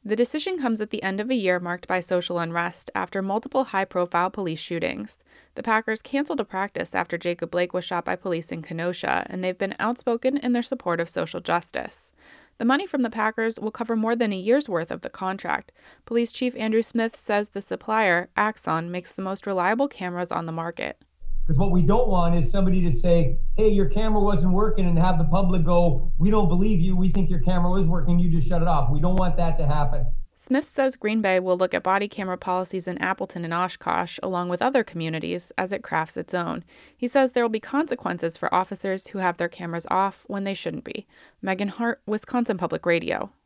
The decision comes at the end of a year marked by social unrest after multiple high-profile police shootings. The Packers canceled a practice after Jacob Blake was shot by police in Kenosha, and they've been outspoken in their support of social justice. The money from the Packers will cover more than a year's worth of the contract. Police Chief Andrew Smith says the supplier, Axon, makes the most reliable cameras on the market. Because what we don't want is somebody to say, hey, your camera wasn't working, and have the public go, we don't believe you, we think your camera was working, you just shut it off. We don't want that to happen. Smith says Green Bay will look at body camera policies in Appleton and Oshkosh, along with other communities, as it crafts its own. He says there will be consequences for officers who have their cameras off when they shouldn't be. Megan Hart, Wisconsin Public Radio.